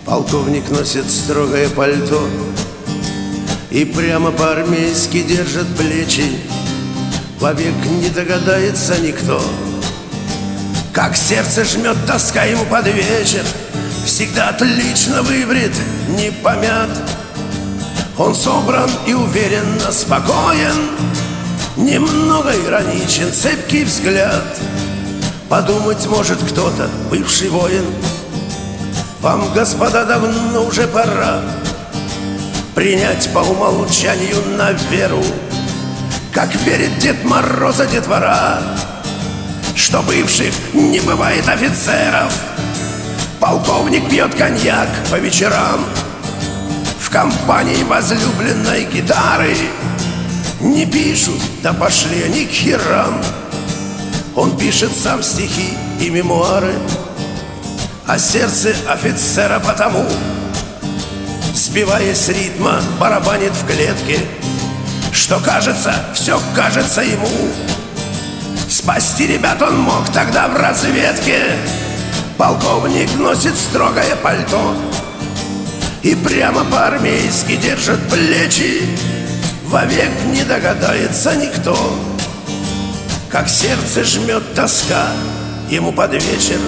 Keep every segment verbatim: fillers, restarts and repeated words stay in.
Полковник носит строгое пальто и прямо по-армейски держит плечи. Вовек не догадается никто, как сердце жмет тоска ему под вечер. Всегда отлично выбрит, не помят. Он собран и уверенно спокоен, немного ироничен, цепкий взгляд. Подумать может кто-то, бывший воин: вам, господа, давно уже пора принять по умолчанию на веру, как верит Дед Мороз и детвора, что бывших не бывает офицеров. Полковник пьет коньяк по вечерам в компании возлюбленной гитары. Не пишут, да пошли они к херам. Он пишет сам стихи и мемуары, а сердце офицера потому, сбиваясь с ритма, барабанит в клетке, что кажется, все кажется ему. Спасти ребят он мог тогда в разведке. Полковник носит строгое пальто и прямо по-армейски держит плечи. Вовек не догадается никто, как сердце жмет тоска ему под вечер.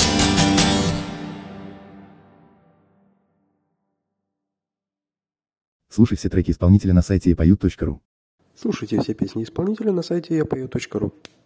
Слушай все треки исполнителя на сайте я пою точка ру. Слушайте все песни исполнителя на сайте я пою точка ру.